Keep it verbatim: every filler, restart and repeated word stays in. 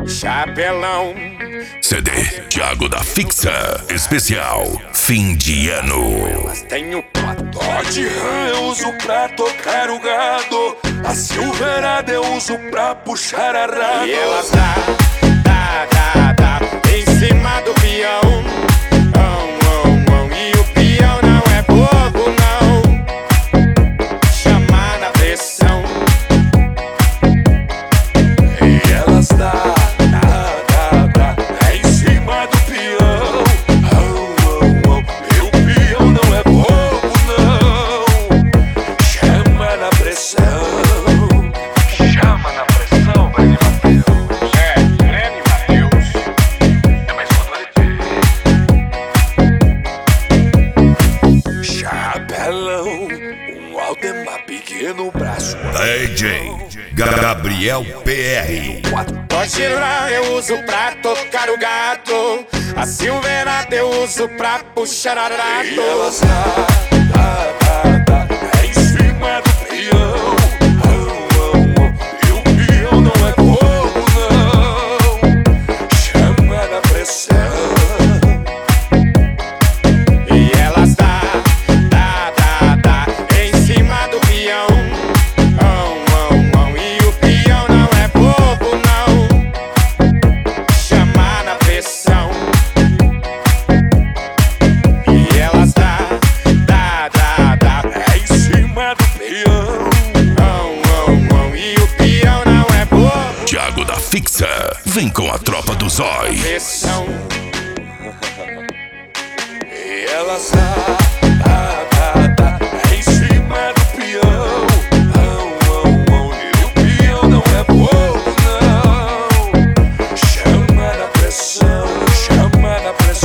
Chapelão. C D Thiago da Fixa, especial fim de ano. Tenho Dodge Ram eu uso pra tocar o gado, a Silverado eu uso pra puxar a raba. e elas tá, tá, tá, tá em cima do peão. Oh, oh, oh. E o peão não é bobo, não. Chama na pressão. E elas tá, tá, tá, tá é em cima do peão. Oh, oh, oh. E o peão não é bobo, não. Chama na pressão. Chama na pressão, Breno Matheus. É, Breno Matheus. É mais foda. Chapelão, um Aldemar pequeno braço. D J Gabriel P R. Dodge Ram eu uso pra tocar o gato, a Silverado eu uso pra puxar a E rato. elas tá, tá, tá, tá é em cima do peão. Oh, oh, oh. E o peão não é bobo, não. Chama na pressão. E elas tá, tá, tá, tá em cima do peão. Oh, oh, oh. E o peão não é bobo, não. Chama na pressão. E elas tá, tá, tá, tá É em cima do peão. oh, oh, oh. E o peão não é bobo. Thiago da Fixa, vem com a tropa do Zói. Pressão. E elas tá, tá, tá, tá é em cima do peão. Oh, oh, oh. E o peão não é bobo, não. Chama na pressão, chama na pressão.